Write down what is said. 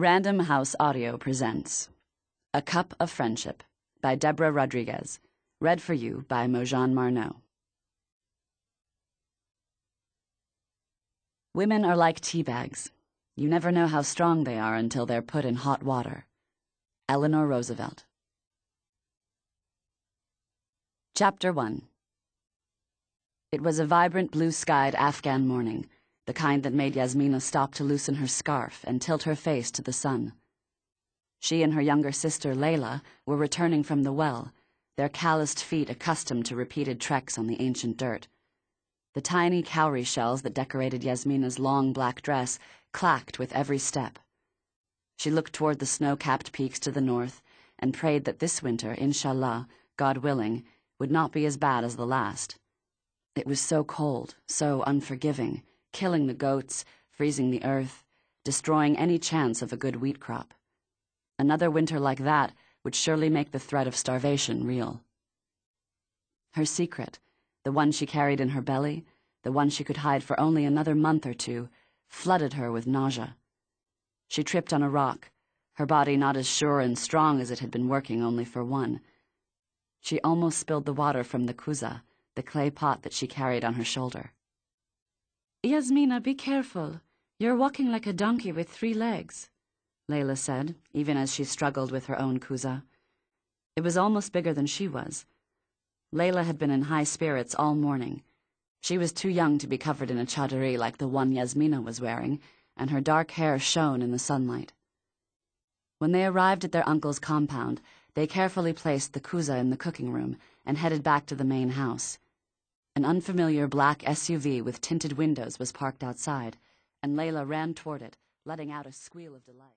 Random House Audio presents A Cup of Friendship by Deborah Rodriguez, read for you by Mojan Marneau. Women are like tea bags. You never know how strong they are until they're put in hot water. Eleanor Roosevelt. Chapter 1. It was a vibrant blue-skied Afghan morning, the kind that made Yasmina stop to loosen her scarf and tilt her face to the sun. She and her younger sister, Layla, were returning from the well, their calloused feet accustomed to repeated treks on the ancient dirt. The tiny cowrie shells that decorated Yasmina's long black dress clacked with every step. She looked toward the snow-capped peaks to the north and prayed that this winter, inshallah, God willing, would not be as bad as the last. It was so cold, so unforgiving, killing the goats, freezing the earth, destroying any chance of a good wheat crop. Another winter like that would surely make the threat of starvation real. Her secret, the one she carried in her belly, the one she could hide for only another month or two, flooded her with nausea. She tripped on a rock, her body not as sure and strong as it had been working only for one. She almost spilled the water from the kuza, the clay pot that she carried on her shoulder. "Yasmina, be careful. You're walking like a donkey with 3 legs," Layla said, even as she struggled with her own kuza. It was almost bigger than she was. Layla had been in high spirits all morning. She was too young to be covered in a chadari like the one Yasmina was wearing, and her dark hair shone in the sunlight. When they arrived at their uncle's compound, they carefully placed the kuza in the cooking room and headed back to the main house. An unfamiliar black SUV with tinted windows was parked outside, and Layla ran toward it, letting out a squeal of delight.